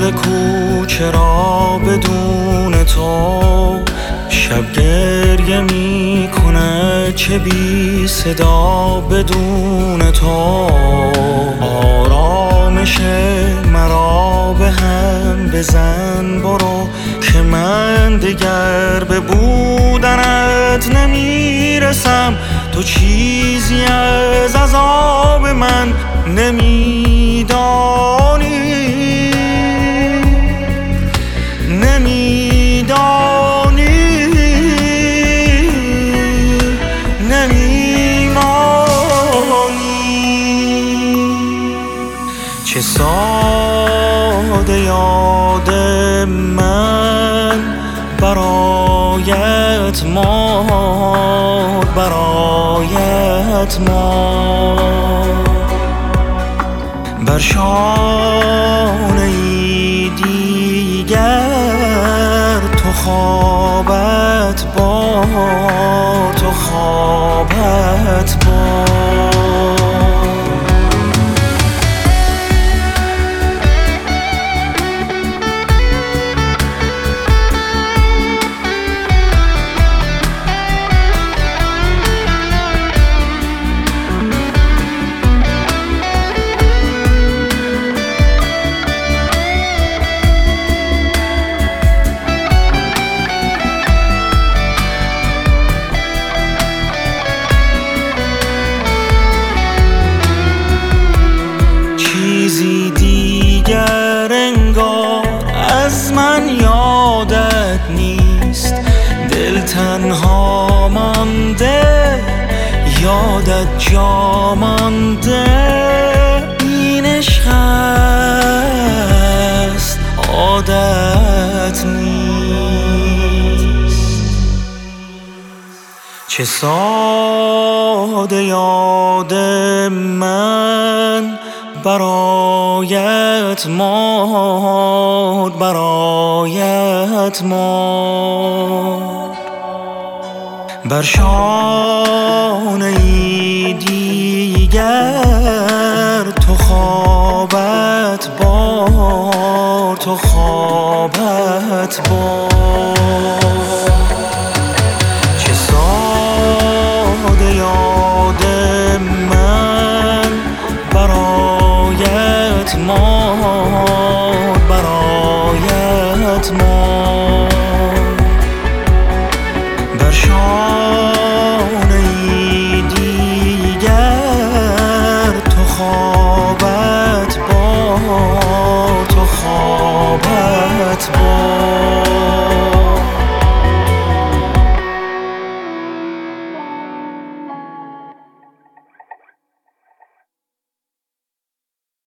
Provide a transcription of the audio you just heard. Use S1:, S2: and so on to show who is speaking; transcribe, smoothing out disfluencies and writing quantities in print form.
S1: باغ کوچه را بدون تو، شب گریه می کنه چه بی صدا بدون تو. آرامش مرا به هم بزن برو، که من دیگر به بودنت نمیرسم. تو چیزی از عذاب من نمیدانی، چه ساده یاد من برایت ماند، برایت ماند. بر شانه ای دیگر تو خوابت باد، تو خوابت باد. چیزی دیگر انگار از من یادت نیست، دل تنها مانده، یادت جا مانده. این عشق است عادت نیست. چه ساده یاد من برایت ماند، برایت ماند. بر شانه ای دیگر تو خوابت باد، تو خوابت باد.